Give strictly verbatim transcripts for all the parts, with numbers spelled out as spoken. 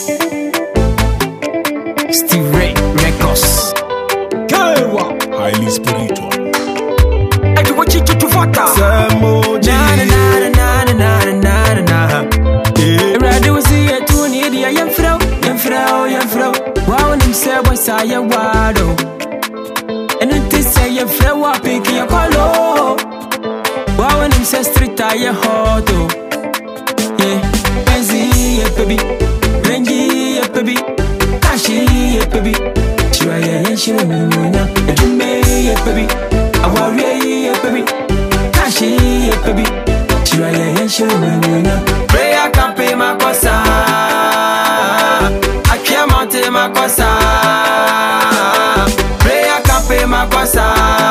Steve Ray Records. Kewa highly spiritual. I do what you do to water. Samo G. Na na na na na na na na. Eh. Ready we see it to need ya young fro, young fro, young fro. Wow, and him say what's I ya wado. And it is say ya fro wa pick ya colo. Wow, and him say street I ya hot. Yeah, Benzi yeah baby, Renji yeah baby, Tashi yeah baby. Shua yeah yeah shua muna, Jume yeah baby, Awari yeah baby, Tashi yeah baby. Shua yeah yeah shua muna. Prayer can pay my kosa, I can't mount my kosa. Prayer can pay my kosa,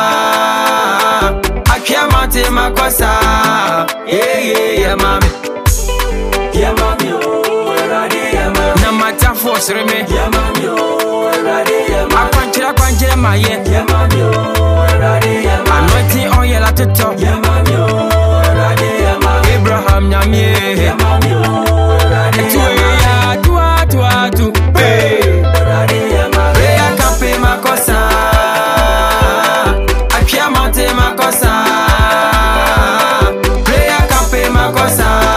I can't mount my kosa. Yeah yeah yeah mami. Yeah, mami, oh, ready, yeah, mami. No matter force, reme. Yeah, mami, oh, ready, yeah, mami. I punch it, I punch it, my yeah. Yeah, mami, oh, ready, yeah, mami. Anointing oil at the top. Yeah, mami, oh, ready, yeah, mami. Abraham, Nyamie. Yeah, mami, oh, ready, yeah, mami. Tua, tua, tua, tua. Hey, ready, yeah, mami. Prayer can pay my kosa. I can't mount my kosa. Prayer can pay my kosa.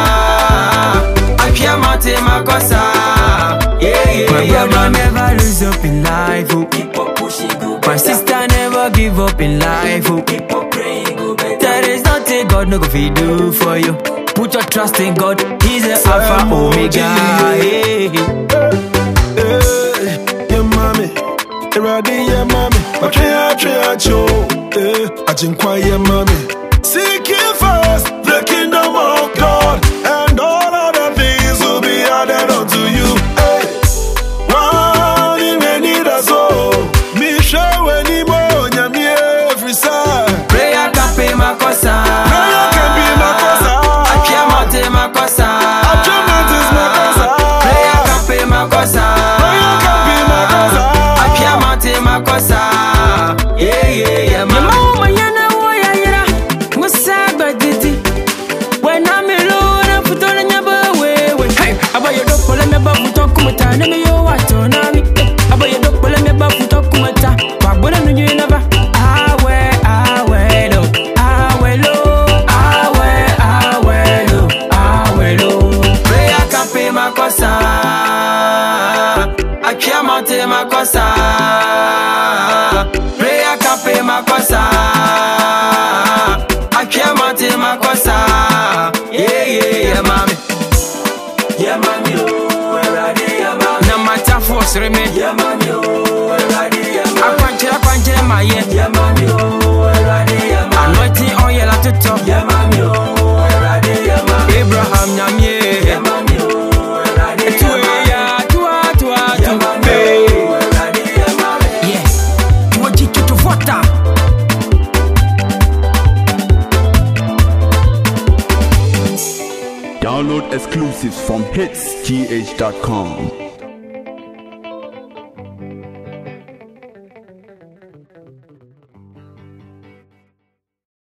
Makosa, yeah, yeah, my yeah, brother never lose up in life, oh. Keep up pushing, go better. My sister never give up in life, oh. Keep up praying, go better. There is nothing God no go fit do for you. Put your trust in God, He's the Alpha Omega. Hey, hey, yeah, mommy, ready, yeah, mommy. I try, I try, I show, eh, I just quiet, yeah, mommy. Seek Him first, the kingdom of God, and all other things will be added unto you. Hey, one in many that's all. Me show any more, nyami every side. Prayer can pay my kosa. Prayer can be my kosa. I can't mount my kosa. I can't mount my kosa. Prayer can pay my kosa. Prayer can be my kosa. I can't mount my kosa. Yeah, yeah, yeah, mama. Mama, yana woya yera. Musaga didi. When I'm alone, I put on a nyaba way. Hey, about your dog, pull me back, put on kumata. Name you what on me. About your dog, pull me back, put on kumata. Wabona no you never. Ah, where, ah, where, lo. Ah, where, lo. Ah, where, ah, where, lo. Ah, where, lo. Prayer can pay my kosa. I can't mount my kosa. Prayer can pay my kosa. I can't mount my kosa. Yeah, yeah, yeah, mommy. Yeah, mommy, oh, ready, yeah, mommy. No matter force, reme. Yeah, mommy, oh, ready, yeah, mommy. I punch it, I punch it, my yeah. Yeah, mommy, oh, ready, yeah, mommy. Anointing oil at the top. Yeah, mommy, oh, ready, yeah, mommy. Abraham, Nyamie. Yeah, mommy, oh, ready, yeah, mommy. Yeah, tua, tua, tua. Yeah, mommy, oh, ready, yeah, mommy. Yeah, you want you to water. Download exclusives from hits T H dot com.